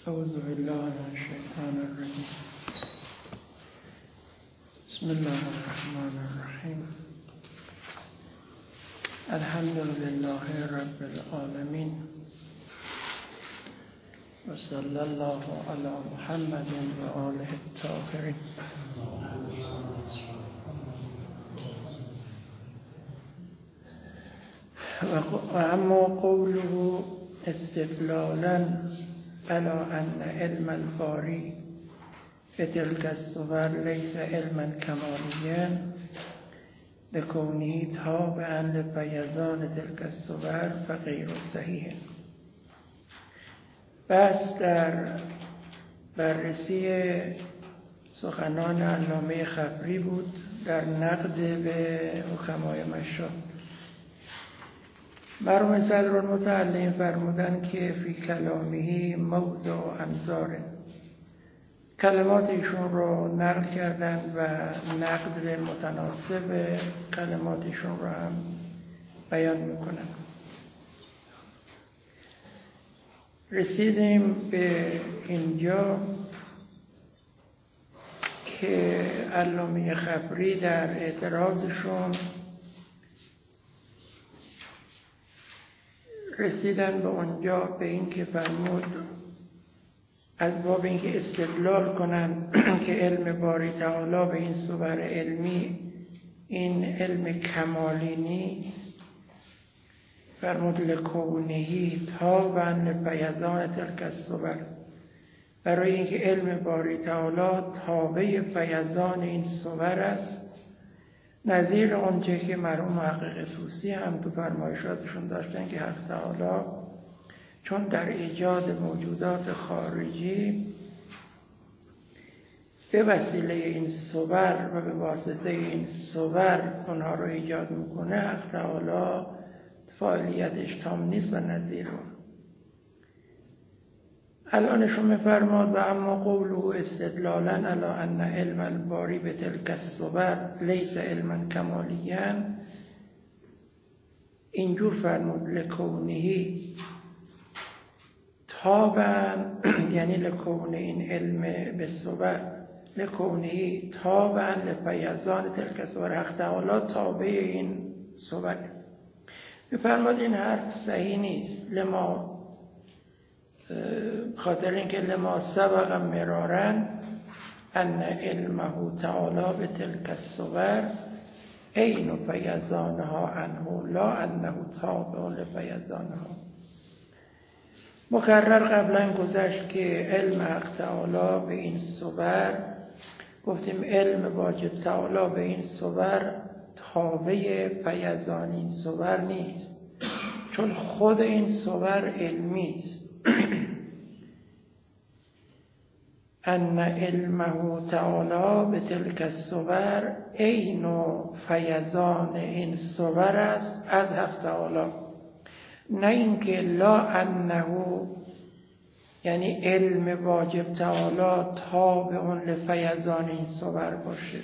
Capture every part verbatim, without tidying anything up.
اعوذ بالله من الشیطان الرجیم. بسم الله الرحمن الرحیم. الحمد لله رب العالمین و صلی الله علی محمد و آله الطاهرین. و اما قوله استدلالا على ان علم الباری بتلك الصور ليس علما كماليا لكونه تابعا لفیضان تلك الصور فغیر صحیح. بس در بررسی سخنان علامه خبری بود در نقد به حکمای مشاهد. مرحوم صدرالمتعلم فرمودن که فی کلامه موضع انظار، کلمات ایشون رو نقل کردن و نقد متناسب کلمات ایشون رو هم بیان میکنن. رسیدیم به اینجا که علامه خبری در اعتراضشون رسیدن به اونجا به این که فرمود از باب اینکه استدلال کنن که علم باری تعالی به این صور علمی این علم کمالی نیست، فرمود لکونهی تابعا لفیضان تلک الصور، برای اینکه علم باری تعالی تابع فیضان این صور است، نظیر اونچه که مرحوم محقق طوسی هم تو فرمایشاتشون داشتن که حق تعالی چون در ایجاد موجودات خارجی به وسیله این صور و به واسطه این صور اونها رو ایجاد میکنه، حق تعالی فعالیتش تام نیست و نظیر اون. الانشون میفرماد و اما قوله استدلالا علی ان علم الباری به تلک الصور لیس علما کمالیا، اینجور فرمود لکونهی تابعا، یعنی لکونه این علم به صور لکونهی تابعا لفیضان تلک الصور، حق تعالی تابع این صور. میفرماد این حرف صحیح نیست، لما خاطر اینکه لما سبق مرارا ان علمه تعالی به تلک الصور عین فیضانها عنه لا انه تابع لفیضانها. مکرر قبلا گذشت که علم حق تعالی به این صور، گفتیم علم واجب تعالی به این صور تابع فیضان این صور نیست، چون خود این صور علمی است. ان علمه تعالی به تلک الصور عین فیضان این صور است از حق تعالی، نه اینکه لا انه، یعنی علم واجب تعالی تابع لفیضان این صور باشه.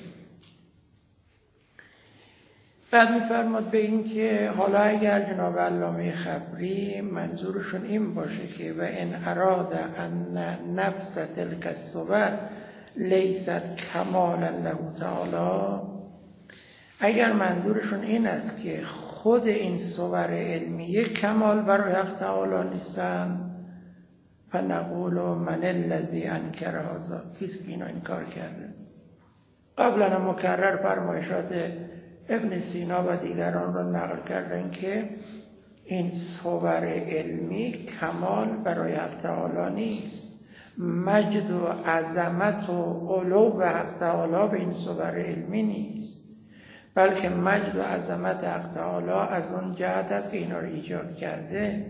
بعد میفرماد به این که حالا اگر جناب علامه خبری منظورشون این باشه که و ان اراد ان نفس تلک الصور لیست کمالا له تعالی، اگر منظورشون این است که خود این صور علمیه کمال برای حق تعالی نیستن، فنقول من الذی انکر هذا، کسی که اینو انکار کرده. قبلا مکرر فرمایشات ابن سینا و دیگران را نقل کردن که این صور علمی کمال برای حق تعالی نیست، مجد و عظمت و علو و حق تعالی به این صور علمی نیست، بلکه مجد و عظمت حق تعالی از اون جهت است که اینا رو ایجاد کرده.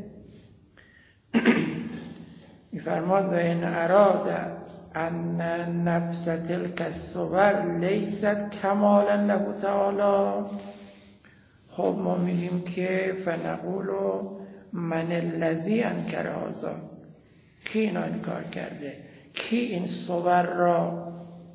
میفرماد و این اراد ان نفس تلک الصور لیست کمالا له تعالی، خب ما میگیم که فنقول من الذی انکر هذا، کی اینو انکار کرده، کی این صور را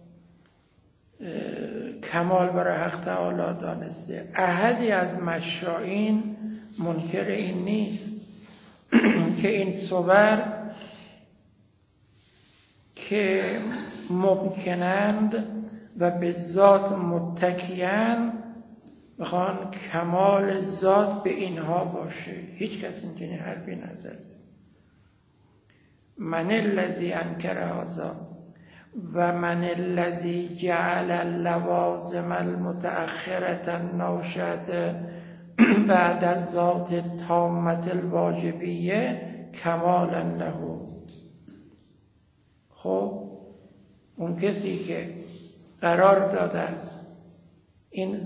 کمال برای حق تعالی دانسته؟ احدی از مشائین منکر این نیست که این صور که ممکنند و به ذات متکیان میخوان کمال ذات به اینها باشه. هیچ کس اینجوری حرفی نزد. من الذی انکر هذا و من الذی جعل اللوازم المتأخرة الناشئة بعد از ذات تامة الواجبیه کمالا له. خب اون کسی که قرار داده است این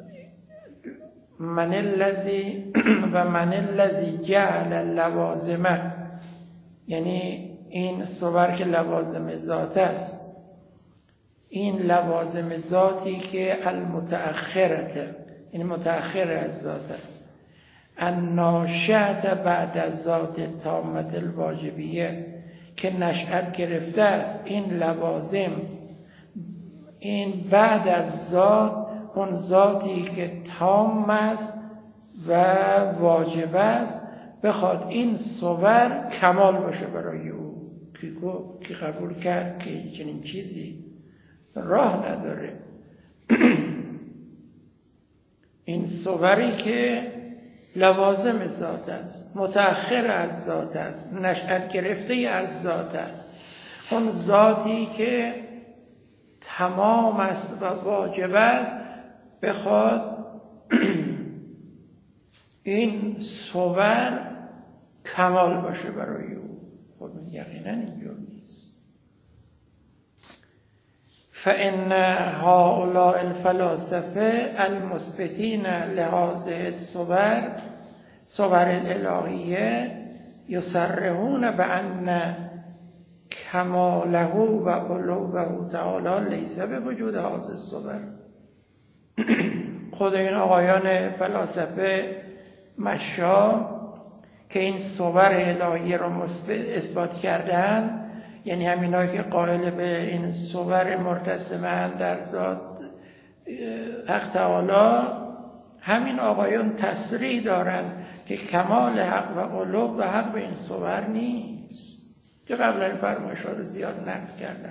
من الذی و من الذی جعل اللوازم، یعنی این صور که لوازم ذات است، این لوازم ذاتی که المتأخرته، این متأخر از ذات است، الناشئة بعد از ذات تامة الواجبیه، که نشأت گرفته است این لوازم، این بعد از ذات، اون ذاتی که تام است و واجب است، بخواد این صور کمال باشه برای او. کی گفت، کی قبول کرد که چنین چیزی راه نداره؟ این صوری که لوازم ذات است، متأخر از ذات است، نشأت گرفته از ذات است، اون ذاتی که تمام است و واجب است، بخواد این صور کمال باشه برای او. خب یقینا اینجور نیست. فإن هؤلاء الفلاسفه المثبتین لهذه الصور صور الالهیه یصرحون بأن کماله و علوه تعالی لیس بوجود هذه الصور. خود این آقایان فلاسفه مشا که این صور الهیه را اثبات کردن، یعنی همینایی که قائل به این صور مرتسمن در ذات حق تعالی، همین آقایان تصریح دارن که کمال حق و علو و حق به این صور نیست، که قبلا این فرمایش‌ها رو زیاد نقل کردن.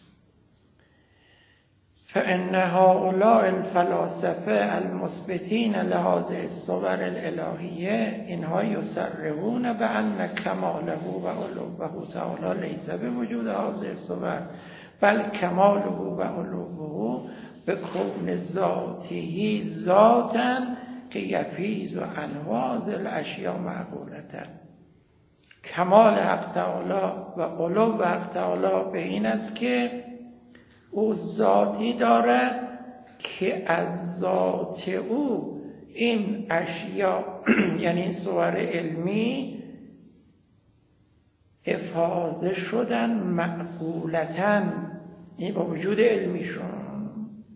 فإن هؤلاء الفلاسفه المثبتین لهذه الصور الالهیه اینها یصرحون بأن کماله و علوه تعالی لیس بوجود هذه الصور بل کماله و علوه بکون ذاته ذاتا که یفیض انواع الاشیاء معقولة. کمال حق تعالی و علو حق تعالی به این است که او ذاتی دارد که از ذات او این اشیاء یعنی این صور علمی افاضه شدن معقولتاً، یعنی با وجود علمیشون،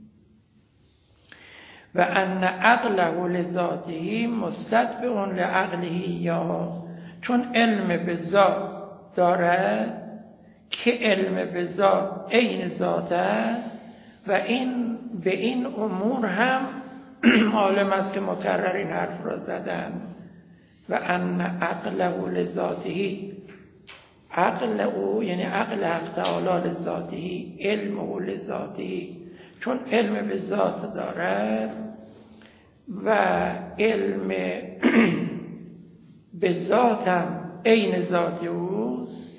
و ان عقله لذاته مستتبع لعقله، یا چون علم به ذات دارد که علم به ذات عین ذات است و این به این امور هم عالم است که مکرر این حرف را زدن. و ان عقله لذاته، عقل او یعنی عقل حق تعالی لذاته، علم او لذاته، چون علم به ذات دارد و علم به ذاتم عین ذات اوست،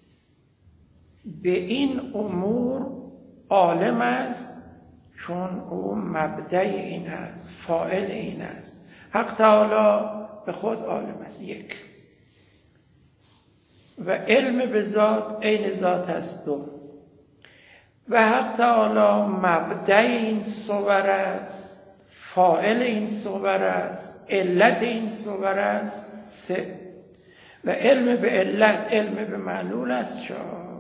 به این امور عالم است، چون او مبدأ این است، فاعل این است. حق تعالی به خود عالم است، یک، و علم به ذات عین ذات است، دو، و حق تعالی مبدأ این صور است، فاعل این صور است، علت این صور است، سه، و علم به علت علم به معلول است، چهار.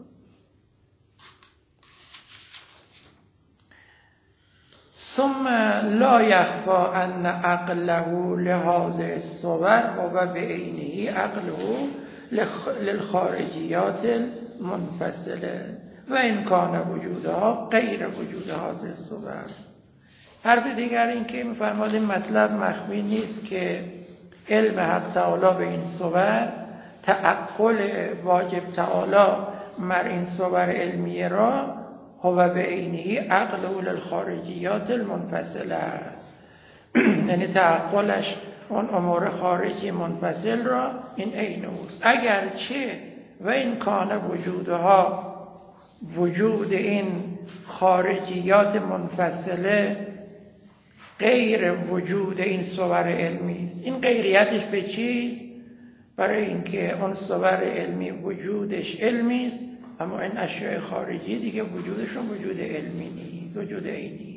ثم لا يخفى ان عقله لهذه الصور و بعینه عقله للخارجیات المنفصله و این کان وجودها غیر وجود هذه الصور. حرف دیگر این که می‌فرماد این مطلب مخفی نیست که علم حق تعالی به این صور تعقل واجب تعالی مر این صور علمیه را هو به عینه عقل للخارجیات المنفصله است. یعنی تعقلش اون امور خارجی منفصل را این عین اوست. اگرچه و این کان وجودها وجود این خارجیات منفصله غیر وجود این صور علمی است. این غیریتش به چیست؟ برای اینکه اون صور علمی وجودش علمی است، اما این اشیاء خارجی دیگه وجودشون وجود علمی نیست، وجود عینی.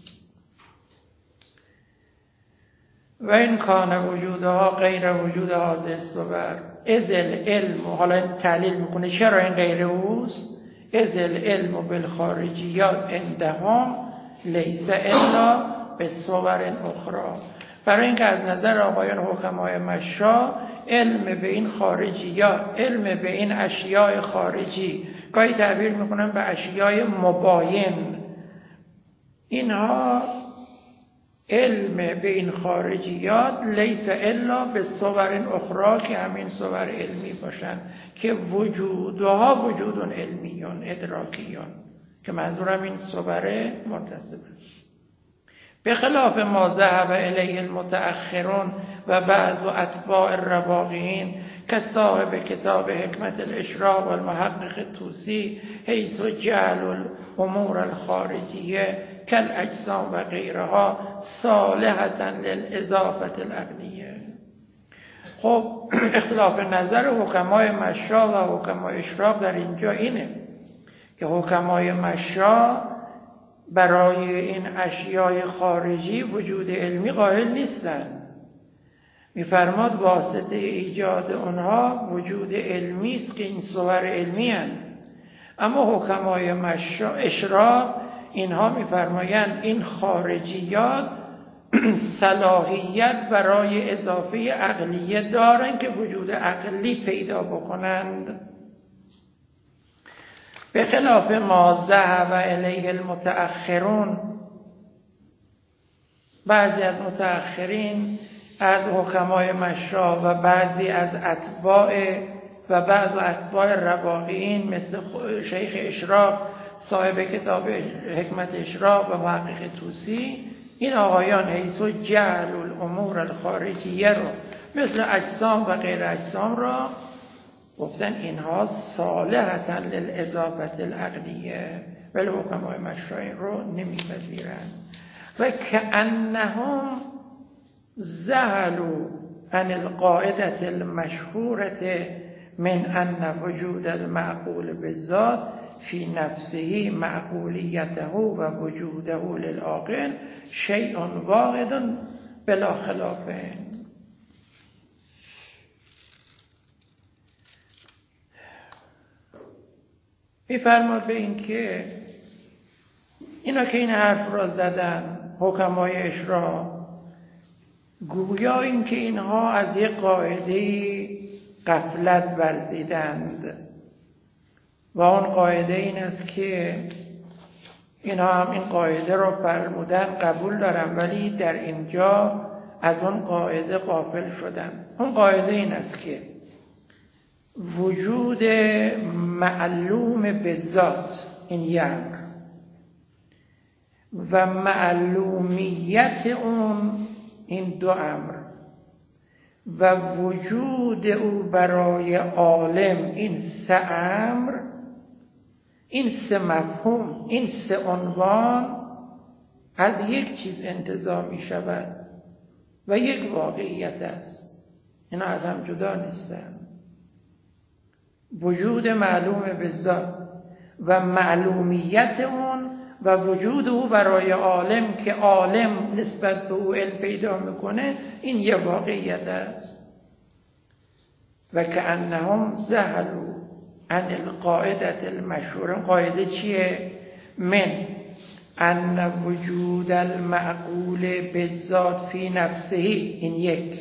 و این کان وجودها غیر وجود هذه الصور اذ العلم، حالا این تعلیل میکنه چرا این غیر اوست. اذ العلم بالخارجیات عندهم لیس الا بصور اخرى. برای اینکه از نظر آقایان حکمای مشا علم به این خارجیات، علم به این اشیاء خارجی، گاهی تعبیر میکنن به اشیاء مباین، اینها علم به این خارجیات لیس الا به صور اخرى، که همین صور علمی باشن که وجودها وجود علمیون ادراکیون، که منظورم این صور منتسب است. به خلاف ما ذهب الیه المتأخرون و بعض اتباع الرواقیین که صاحب کتاب حکمت الاشراق و المحقق طوسی حیث جعل الامور الخارجیه کالاجسام و غیرها صالحة للاضافة العقلیه. خب اختلاف نظر حکمای مشا و حکمای اشراق در اینجا اینه که حکمای مشا برای این اشیاء خارجی وجود علمی قائل نیستند. میفرماد واسطه ایجاد اونها وجود علمی است که این صور علمی هستند. اما حکمای مشا اشراق اینها میفرمایند این خارجیات صلاحیت برای اضافه عقلیه دارند که وجود عقلی پیدا بکنند. به خلاف ما ذهب الیه المتأخرون، بعضی از متأخرین از حکمای مشا و بعضی از اتباع و بعض اتباع رواقیین مثل شیخ اشراق صاحب کتاب حکمت اشراق و محقق طوسی، این آقایان حیث جعل الامور الخارجیه رو مثل اجسام و غیر اجسام را گفتن اینها صالحة للاضافة العقلیه، ولی حکمای مشا رو نمیپذیرند. و کأنهم زعلوا عن القاعدة المشهورة من ان وجود المعقول بالذات في نفسه معقولیته و وجوده للعاقل شیء واحد بلا خلاف. میفرماد به این که اینا که این حرف را زدن حکمای اشراق، گویا این که اینها از یک قاعده غفلت ورزیدند و اون قاعده این است که اینها هم این قاعده را فرمودن قبول دارن ولی در اینجا از اون قاعده غافل شدن. اون قاعده این است که وجود معلوم به ذات این یک امر و معلومیت اون این دو امر و وجود او برای عالم این سه امر، این سه مفهوم، این سه عنوان از یک چیز انتزاع می شود و یک واقعیت است. اینا از هم جدا نیستن. وجود معلوم به ذات و معلومیت اون و وجود او برای عالم که عالم نسبت به او علم پیدا میکنه، این یه واقعیت است. و کأنهم زهلوا عن القاعده المشهوره. قاعده چیه؟ من ان وجود المعقول بالذات فی نفسه، این یک،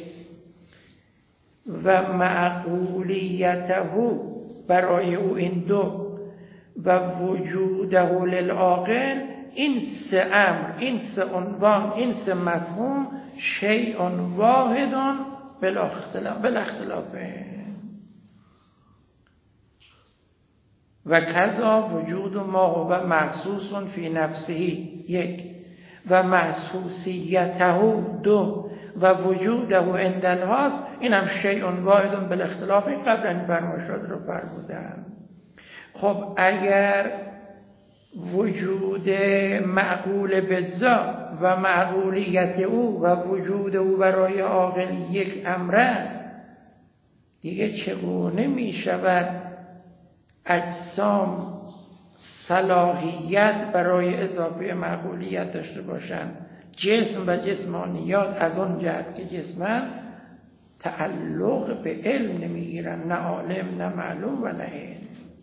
و معقولیته برای او این دو، و وجوده للعاقل این سه امر، این سه عنوان، این سه مفهوم شیء واحد بلا اختلاف. و کذا وجود ما هو محسوس فی نفسه یک و محسوسیته دو و وجوده عند الناس این هم شیء واحد بالاختلاف. این قبلا این فرمایشات رو فرمودم. خب اگر وجود معقول بالذات و معقولیت او و وجود او برای عاقل یک امر است، دیگه چگونه می شود اجسام صلاحیت برای اضافه معقولیت داشته باشند؟ جسم و جسمانیات از اون جهت که جسمن تعلق به علم نمیگیرن، نه عالم نه معلوم و نه علم.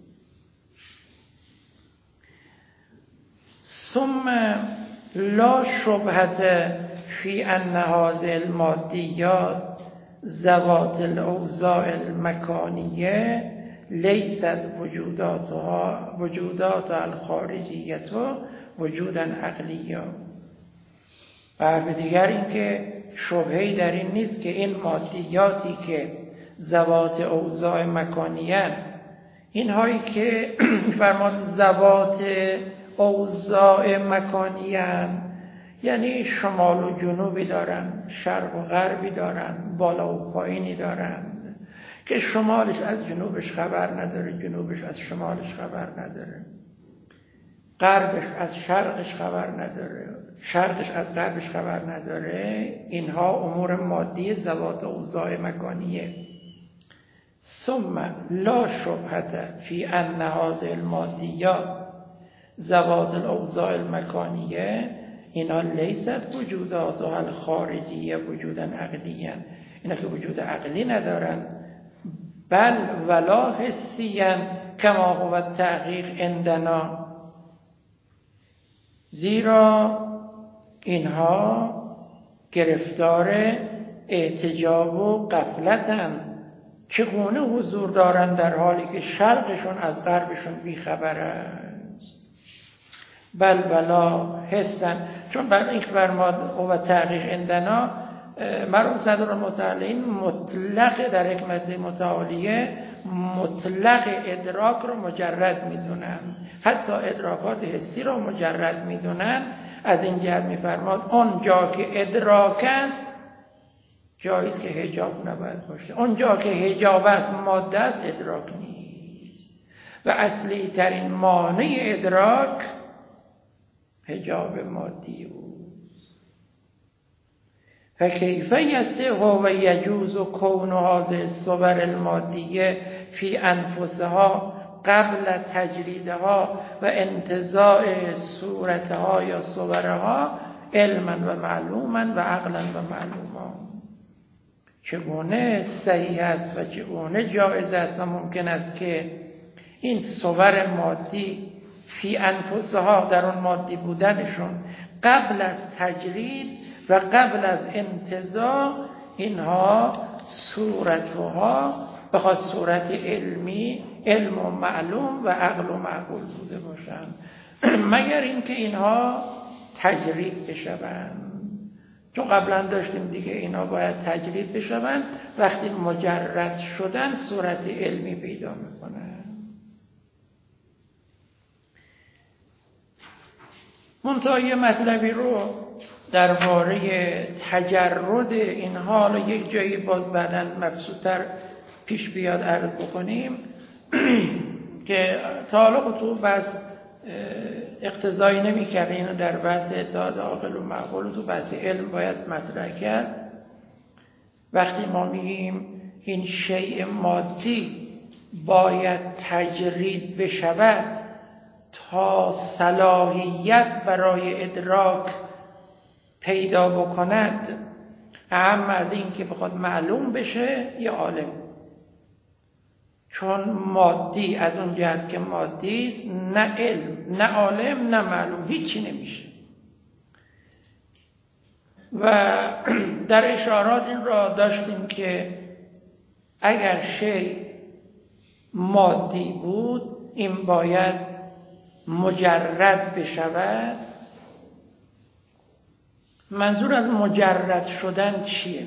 ثم لا شبهت فی ان هذه المادیات ذوات الاوضاع المکانیه لیست وجوداتها وجودات الخارجیت وجودا عقلیه. و حرف دیگر این که شبهه‌ای در این نیست که این مادیاتی که ذوات اوضاع مکانیه، اینهایی که فرماد ذوات اوضاع مکانیه یعنی شمال و جنوبی دارن، شرق و غربی دارن، بالا و پایینی دارن که شمالش از جنوبش خبر نداره، جنوبش از شمالش خبر نداره، غربش از شرقش خبر نداره، شرقش از غربش خبر نداره. اینها امور مادی ذوات اوضاع مکانیه. ثم لا شبهت فی ان هذه المادیات ذوات الاوضاع المکانیه اینا لیست وجوداتها الخارجیه وجودا عقلیا، اینا که وجود عقلی ندارن، بل ولا حسیا کما هو التحقیق عندنا، زیرا اینها گرفتار اعتجاب و غفلتن. چگونه حضور دارن در حالی که شرقشون از غربشون بیخبر است؟ بل ولا حسن، چون بر این فرماد و تحقیق عندنا مرحوم صدر المتعالین مطلق در حکمت متعالیه مطلق ادراک رو مجرد میدونن، حتی ادراکات حسی رو مجرد میدونن. از این جهت میفرماد اون جا که ادراک است جاییست که حجاب نباید باشه، اون جا که حجاب است ماده است ادراک نیست. و اصلی ترین مانع ادراک حجاب مادی اوست. فکیف یصح و یجوز کون هذه الصور المادیه فی انفسها قبل تجریدها و انتزاع صورتها یا صورها علما و معلوما و عقلا و معلوما. چگونه صحیح است و چگونه جایز است و ممکن است که این صور مادی فی انفسها در اون مادی بودنشون قبل از تجرید و قبل از انتزاع اینها صورتها بخواد صورت علمی علم و معلوم و عقل و معقول بوده باشند، مگر اینکه اینها تجرید بشوند. چون قبلا داشتیم دیگه اینا باید تجرید بشوند، وقتی مجرد شدن صورت علمی پیدا میکنن. منتها یه مطلبی رو درباره تجرد این حال و یک جایی باز بعداً مبسوط‌تر پیش بیاد عرض بکنیم که تا حالا تو بس اقتضایی نمی کرد اینو در بحث اتحاد عاقل و معقول تو بحث علم باید مطرح کرد. وقتی ما میگیم این شیء مادی باید تجرید بشود تا صلاحیت برای ادراک پیدا بکند، اهم از این که بخواد معلوم بشه یا عالم، چون مادی از اون جهت که مادی است نه علم نه عالم نه معلوم، هیچی نمیشه. و در اشارات این را داشتیم که اگر شی مادی بود این باید مجرد بشود. منظور از مجرد شدن چیه؟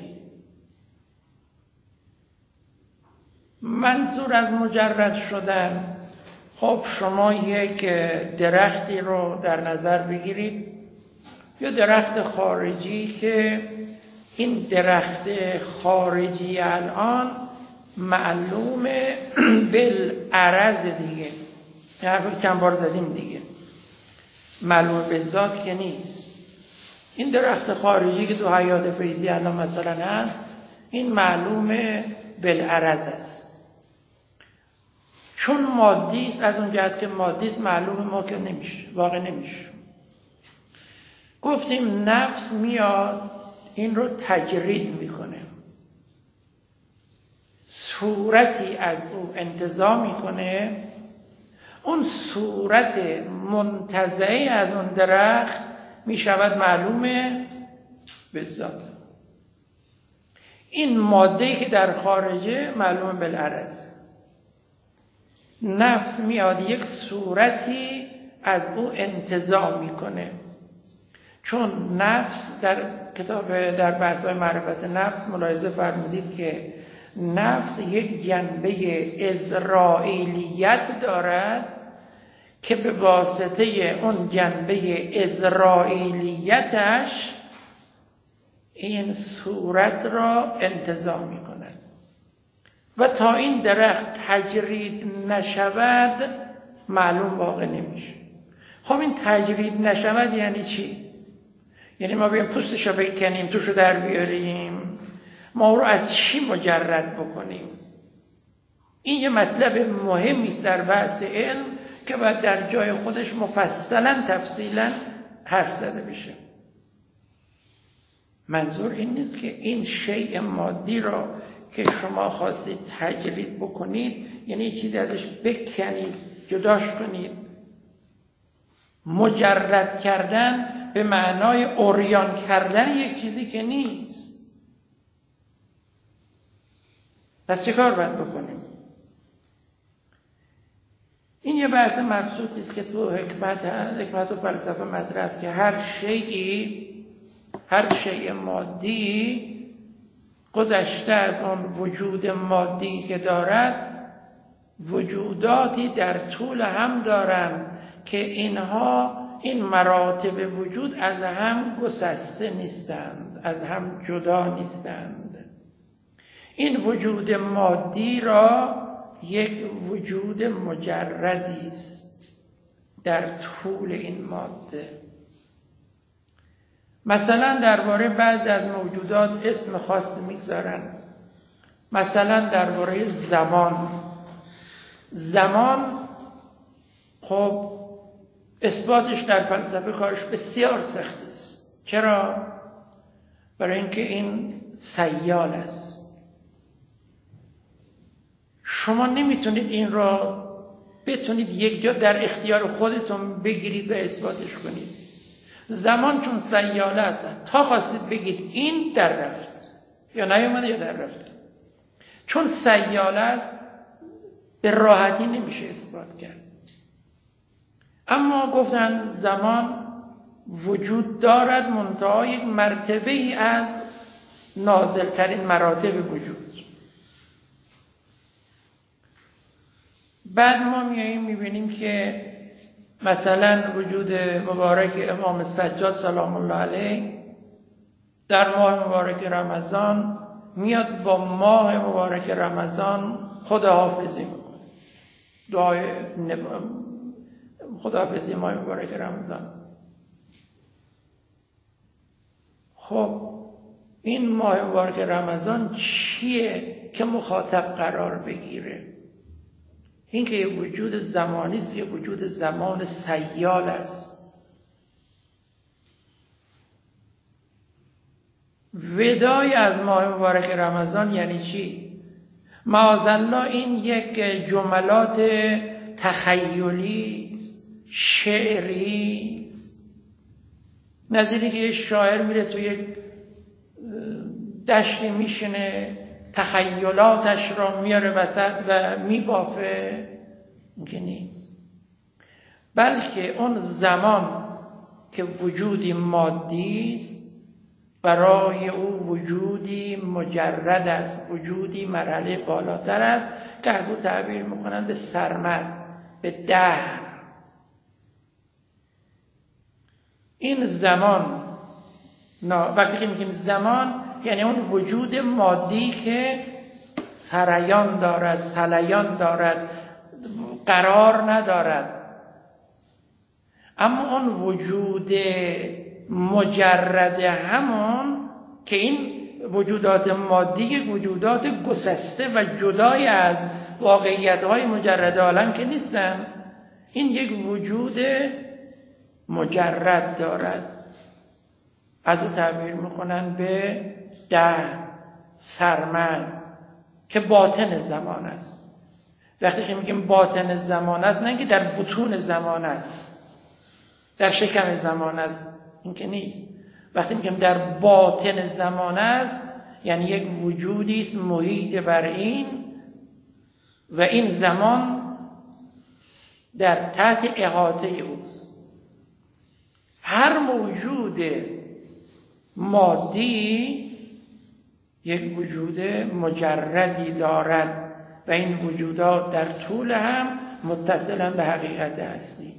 منظور از مجرد شدن خب شما یک درختی رو در نظر بگیرید، یا درخت خارجی که این درخت خارجی الان معلوم بالعرض دیگه، یه حرف چند بار زدیم دیگه، معلوم به ذات که نیست. این درخت خارجی که تو حیات فیضی الان مثلا هست، این معلوم بالعرض است، چون مادی است. از اون جهت که مادی است معلوم ما که نمیشه، واقع نمیشه. گفتیم نفس میاد این رو تجرید میکنه، صورتی از او انتزاع میکنه، اون صورت منتزعی از اون درخت میشود معلومه به ذات. این ماده‌ای که در خارجه معلومه بالعرض. نفس میاد یک صورتی از او انتزاع میکنه، چون نفس در کتاب در بحث‌های معرفت نفس ملاحظه فرمودید که نفس یک جنبه ازرائیلیت دارد که به واسطه اون جنبه ازرائیلیتش این صورت را انتزاع می کند و تا این درخت تجرید نشود معلوم واقع نمیشه. خب این تجرید نشود یعنی چی؟ یعنی ما بیم پوستش رو بکنیم، توش رو در بیاریم، ما رو از چی مجرد بکنیم؟ این یه مطلب مهمی است در بحث علم که باید در جای خودش مفصلا تفصیلا حرف زده بشه. منظور این نیست که این شیء مادی را که شما خواستید تجرید بکنید یعنی چیزی ازش بکنید، جداش کنید. مجرد کردن به معنای عریان کردن یک چیزی که نیست. پس چه کار باید بکنیم؟ این یه بحث مبسوطی است که تو حکمت حکمت و فلسفه مطرح است که هر شیئی، هر شیء مادی گذشته از اون وجود مادی که دارد وجوداتی در طول هم دارند که اینها این مراتب وجود از هم گسسته نیستند، از هم جدا نیستند. این وجود مادی را یک وجود مجردی است در طول این ماده. مثلا درباره بعضی از موجودات اسم خاص میگذارن، مثلا درباره زمان. زمان خب اثباتش در فلسفه کارش بسیار سخت است. چرا؟ برای اینکه این سیال است. شما نمیتونید این را بتونید یک جا در اختیار خودتون بگیرید و اثباتش کنید. زمان چون سیال است، تا خواستید بگید این در رفت یا نیامده یا در رفت، چون سیال است به راحتی نمیشه اثبات کرد. اما گفتن زمان وجود دارد منتها یک مرتبه ای از نازلترین مراتب وجود. بعد ما میاییم میبینیم که مثلا وجود مبارک امام سجاد سلام الله علیه در ماه مبارک رمضان میاد با ماه مبارک رمضان خداحافظی میکنه، دعای خداحافظی ماه مبارک رمضان. خب این ماه مبارک رمضان چیه که مخاطب قرار بگیره؟ این که یه وجود زمانی است، یه وجود زمان سیال است. ودای از ماه مبارک رمضان یعنی چی؟ معاذالله این یک جملات تخیلی، شعری، نظیری که یه شاعر میره تو یک دشتی میشینه تخیلاتش را میاره وسط و میبافه، اینکه نیست. بلکه اون زمان که وجودی مادی است برای او وجودی مجرد است، وجودی مرحله بالاتر است که از او تعبیر میکنن به سرمد. به دهر. این زمان، وقتی که میگیم زمان یعنی اون وجود مادی که سریان دارد، سلیان دارد، قرار ندارد. اما اون وجود مجرد همون که این وجودات مادی وجودات گسسته و جدای از واقعیت‌های مجرد عالم که نیستن، این یک وجود مجرد دارد. از او تعبیر میکنن به دهر، سرمد، که باطن زمان است. وقتی که میگیم باطن زمان است، نه اینکه در بطون زمان است، در شکم زمان است، این که نیست. وقتی میگیم در باطن زمان است، یعنی یک وجودی است محیط بر این و این زمان در تحت احاطه اوست. هر موجود مادی یک وجود مجردی دارد و این وجودات در طول هم متصلا به حقیقت هستی.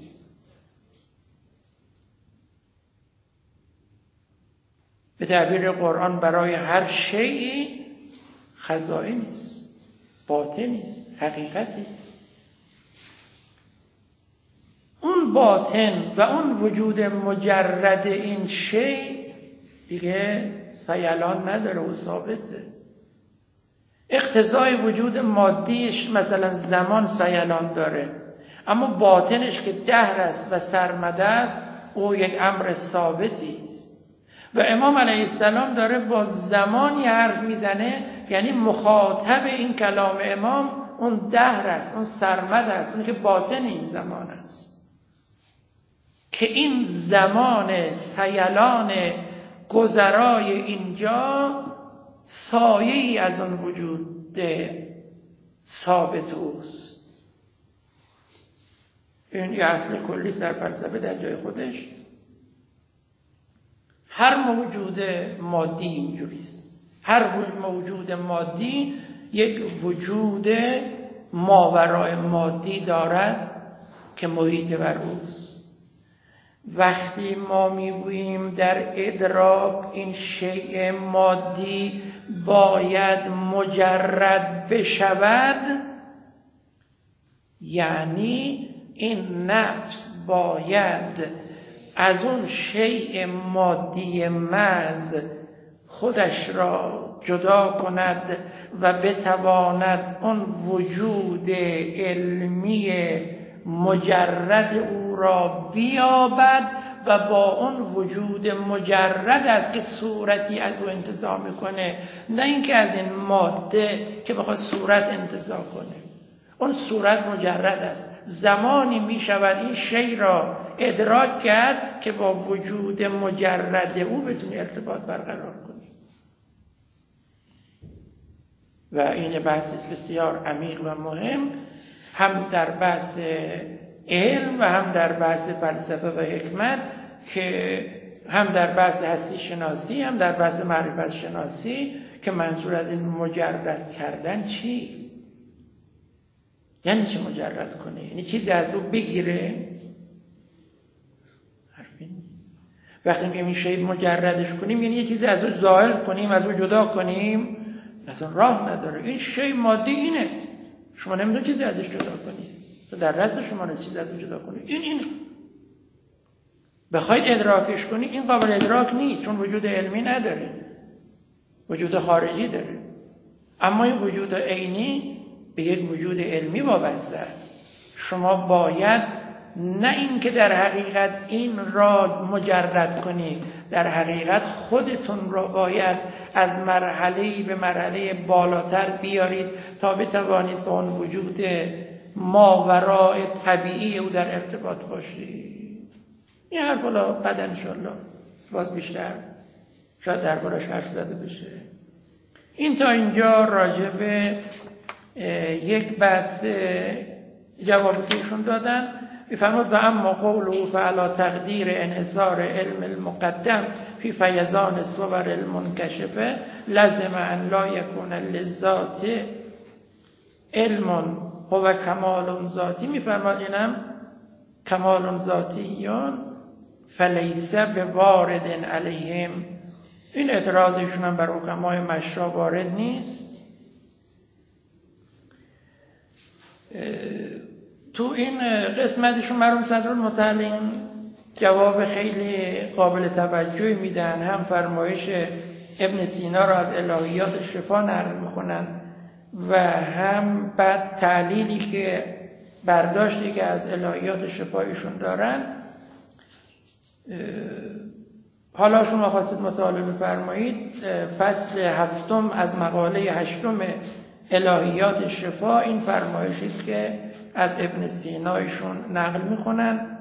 به تعبیر قرآن برای هر شیئی خزائن است، باطن است، حقیقتی است. اون باطن و اون وجود مجرد این شی دیگه سیلان نداره و ثابته. اقتضای وجود مادیش مثلا زمان سیلان داره، اما باطنش که دهر است و سرمده است، او یک امر ثابتی است. و امام علیه السلام داره با زمانی حرف میزنه، یعنی مخاطب این کلام امام اون دهر است، اون سرمده است، اون که باطن این زمان است، که این زمان سیلان گذرای اینجا سایه‌ای از اون وجود ثابت اوست. این یه اصل کلی در فلسفه در جای خودش. هر موجود مادی اینجوریست. هر موجود مادی یک وجود ماورای مادی دارد که محیط بر اوست. وقتی ما میگوییم در ادراک این شیء مادی باید مجرد بشود، یعنی این نفس باید از اون شیء مادی محض خودش را جدا کند و بتواند اون وجود علمی مجرد او را بیابد و با اون وجود مجرد است که صورتی از او انتزاع میکنه، نه اینکه از این ماده که بخواد صورت انتزاع کنه. اون صورت مجرد است. زمانی میشود این شی را ادراک کرد که با وجود مجرد او بتونی ارتباط برقرار کنی. و این بحثی بسیار عمیق و مهم، هم در بحث علم و هم در بحث فلسفه و حکمت، که هم در بحث هستی شناسی هم در بحث معرفت شناسی، که منظور از این مجرد کردن چیست؟ یعنی چه مجرد کنه؟ یعنی چیزی از او بگیره؟ حرفی نیست. وقتی میگیم این شی مجردش کنیم یعنی یه چیزی از او ظاهر کنیم، از او جدا کنیم، اصلا راه نداره. این شی مادی اینه، شما نمیتونید چیزی ازش جدا کنید، در رأس شما نیست چیزی ازش جدا کنید. این این بخواید ادراکش کنید، این قابل ادراک نیست، چون وجود علمی نداره، وجود خارجی داره. اما این وجود عینی به یک وجود علمی وابسته است. شما باید نه اینکه در حقیقت این را مجرد کنید، در حقیقت خودتون را باید از مرحله‌ای به مرحله بالاتر بیارید تا بتوانید با اون وجود ماورای طبیعی او در ارتباط باشید. این حرف حالا بعد انشالله باز بیشتر شاید دربارش حرف زده بشه. این تا اینجا راجع به یک بحث جوابی که ایشون دادن. میفرمود و اما قوله فعلا تقدیر انحصار علم المقدم فی فیضان صور المنکشفه لازم ان لا یکون للذات علم هو کمال ذاتی میفرماد اینم کمال ذاتیون فلیس به وارد علیهم. این اعتراضشون هم بر حکمای مشرا وارد نیست. تو این قسمتشون مرحوم صدرالمتعلم جواب خیلی قابل توجهی میدن. هم فرمایش ابن سینا را از الهیات شفا نقل میکنن و هم بعد تعلیلی که برداشتی که از الهیات شفایشون دارن. حالا شما خواستید مطالعه بفرمایید فصل هفتم از مقاله هشتم الهیات شفا این فرمایشی است که از ابن سینایشون نقل میکنن.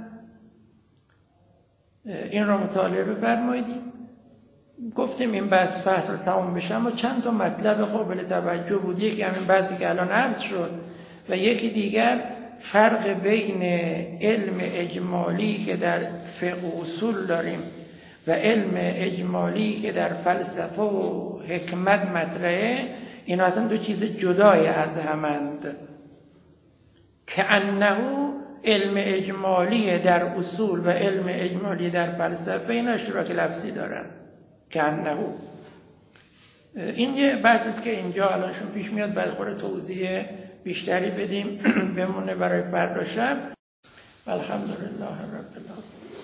این را مطالعه بفرمایید. گفتیم این بحث فصل تمام بشه اما چند تا مطلب قابل توجه بود. یکی همین بحثی که الان عرض شد و یکی دیگر فرق بین علم اجمالی که در فقه اصول داریم و علم اجمالی که در فلسفه و حکمت مطرحه. این اصلا دو چیز جدای از همند. که انه علم اجمالی در اصول و علم اجمالی در فلسفه این اشتراک لفظی دارن. که انه این یه بحثی است که اینجا الانشون پیش میاد، بعد خود توضیح بیشتری بدیم بمونه برای فردا شب. الحمدلله رب العالمین.